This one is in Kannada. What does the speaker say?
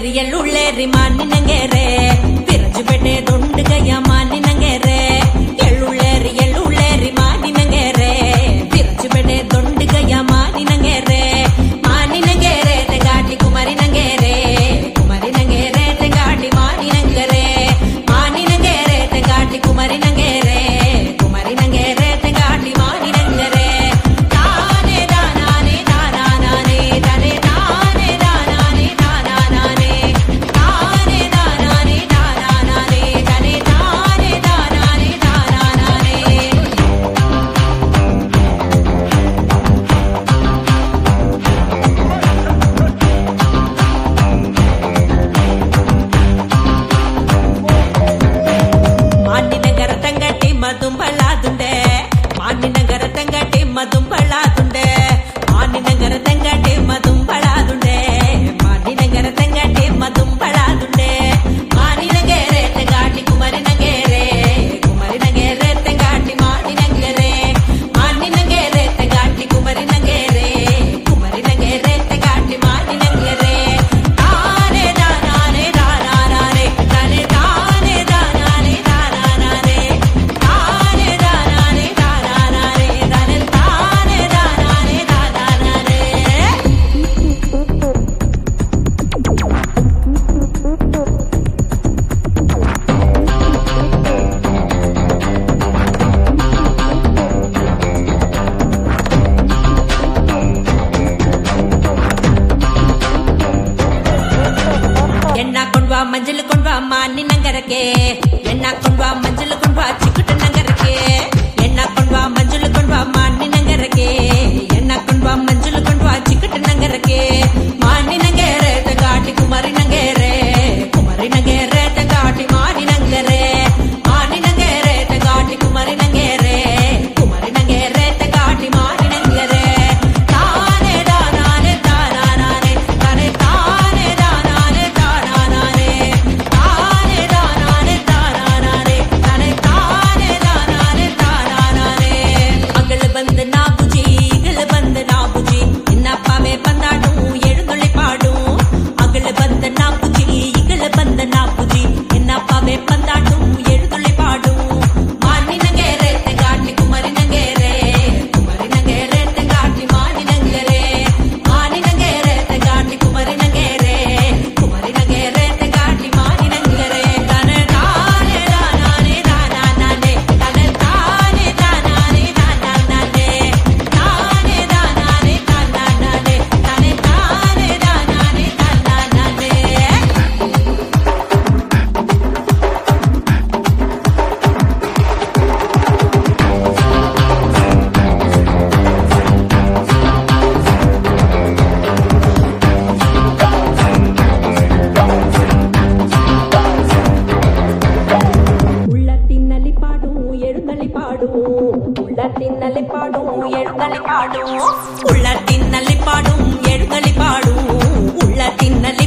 ಎಳ್ಳುಳ್ಳೇರಿ ಮಾನಿನಂಗೆರೆ ವಿರಜುಪೇಟೆ ದೊಂಡಗಯ್ಯ ಮಾನಿನಂಗೆರೆ ಎಳ್ಳುಳ್ಳೇರಿ ಮಾನಿನಂಗೆರೆ ವಿರಜುಪೇಟೆ ದೊಂಡಗಯ್ಯ ಮಾನಿನಂಗೆರೆ ಮಾನಿನಂಗೆರೆ ತೆಂಗಾಟಿ ಕುಮಾರಿನಂಗೆರೆ ಕುಮಾರಿನಂಗೆರೆ ತೆಂಗಾಟಿ ಮಾನಿನಂಗೆರೆ ಮಾನಿನಂಗೆರೆ ತೆಂಗಾಟಿ ಕುಮಾರಿನಂಗೆರೆ ಕುಮಾರಿನಂಗೆರೆ ತೆಂಗಾಟಿ ಮಾನಿನಂಗೆರೆ ತಾನೆ ದಾನಾನೆ ದಾನಾನೆ ತನೆ ತಾನೆ ದಾನಾನೆ ದಾನಾನೆ ತಾನೆ ದಾನಾನೆ ದಾನಾನೆ ತನೆ ತಾನೆ ದಾನಾನೆ ದಾನಾನೆ ಮಾನಿನಗರ ತಂಗಟಿ ಮದುಂಬಳಾದುಂಡೆ ಮಾನಿನಗರ ತಂಗಟಿ ಮದುಂಬಳಾದುಂಡೆ ಮಾನಿನಗರ ತಂಗಟಿ ಮದುಂಬಳಾದುಂಡೆ ಮಾನಿನಗರ ತಂಗಟಿ ಮದುಂಬಳಾದುಂಡೆ ಮಾನಿನಗೆರೆ ತೆಂಗಾಟಿ ಕುಮಾರಿನಗೆರೆ ಕುಮಾರಿನಗೆರೆ ತೆಂಗಾಟಿ ಮಾನಿನಗೆರೆ ಮಾನಿನಗೆರೆ ತೆಂಗಾಟಿ ಕುಮಾರಿನಗೆರೆ ಕುಮಾರಿನಗೆರೆ ತೆಂಗಾಟಿ ಮಾನಿನಗೆರೆ ತಾನೆ ದಾನಾನೆ ದಾನಾನೆ ತನೆ ತಾನೆ ದಾನಾನೆ ದಾನಾನೆ ತಾನೆ ದಾನಾನೆ ದಾನಾನೆ ತನೆ ತಾನೆ ದಾನಾನೆ ದಾನಾನೆ ಎಣ್ಣ ಕೊಂಡ್ವಾ ಮಂಜಲು ಕೊಂಡ್ವಾ ಮಾನಿನಂಗರಕ್ಕೆ ಎಣ್ಣ ಕೊಂಡ್ವಾ ಮಂಜಲು ಕೊಂಡ್ವಾ ಚಿಕ್ಕಟ ನಂಗರಕ್ಕೆ ಎಣ್ಣ ಕೊಂಡ್ವಾ ಮಂಜಲು ಕೊಂಡ್ವಾ ಮಾನಿನಂಗರಕ್ಕೆ ಎಣ್ಣ ಕೊಂಡ್ವಾ ಮಂಜಲು ಕೊಂಡ್ವಾ ಚಿಕ್ಕಟ ನಂಗರಕ್ಕೆ ಮಾನಿನಂಗೆರೆ ತೆಂಗಾಟಿ ಕುಮಾರಿನಂಗೆರೆ ಕುಮಾರಿನಂಗೆರೆ ತೆಂಗಾಟಿ ಮಾನಿನಂಗೆರೆ ಮಾನಿನಂಗೆರೆ ತೆಂಗಾಟಿ ಕುಮಾರಿನಂಗೆರೆ ಕುಮಾರಿನಂಗೆರೆ ತೆಂಗಾಟಿ ಮಾನಿನಂಗೆರೆ ತಾನೆ ದಾನಾನೆ ದಾನಾನೆ ತನೆ ತಾನೆ ದಾನಾನೆ ದಾನಾನೆ ತಾನೆ ದಾನಾನೆ ದಾನಾನೆ ತನೆ ತಾನೆ ದಾನಾನೆ ದಾನಾನೆ ಮಗಳು ಬಂದ ನಾಬುಜಿ ಈಗಳು ಬಂದ ನಾಬುಜಿ ಇನ್ನಪ್ಪವೇ ಬಂದಾಡು ಎಳುದುಳಿ ಪಾಡು ಮಗಳು ಬಂದ ನಾಬುಜಿ ಈಗಳು ಬಂದ ನಾಬುಜಿ ಇನ್ನಪ್ಪವೇ ಬಂದಾಡು ಎಳುದುಳಿ ಪಾಡು ಮಾನಿನಗೆರೆ ತೆಂಗಾಟಿ ಕುಮಾರಿನಗೆರೆ ಕುಮಾರಿನಗೆರೆ ತೆಂಗಾಟಿ ಮಾನಿನಗೆರೆ ಮಾನಿನಗೆರೆ ತೆಂಗಾಟಿ ಕುಮಾರಿನಗೆರೆ ಕುಮಾರಿನಗೆರೆ ತೆಂಗಾಟಿ ಮಾನಿನಗೆರೆ ತನೆ ತಾನೆ ದಾನಾನೆ ದಾನಾನೆ ತನೆ ತಾನೆ ದಾನಾನೆ ದಾನಾನೆ ತಾನೆ ದಾನಾನೆ ದಾನಾನೆ ತನೆ ತಾನೆ ದಾನಾನೆ ದಾನಾನೆ ಉಳ್ಳತ್ತಿನಲ್ಲಿ ಪಾಡು ಎಳುದಲ್ಲಿ ಪಾಡು ಉಳ್ಳತ್ತಿನಲ್ಲಿ ಪಾಡು ಎಳುದಲ್ಲಿ ಪಾಡು ಉಳ್ಳತ್ತಿನಲ್ಲಿ ಪಾಡು ಎಳುದಲ್ಲಿ ಪಾಡು ಉಳ್ಳತ್ತಿನಲ್ಲಿ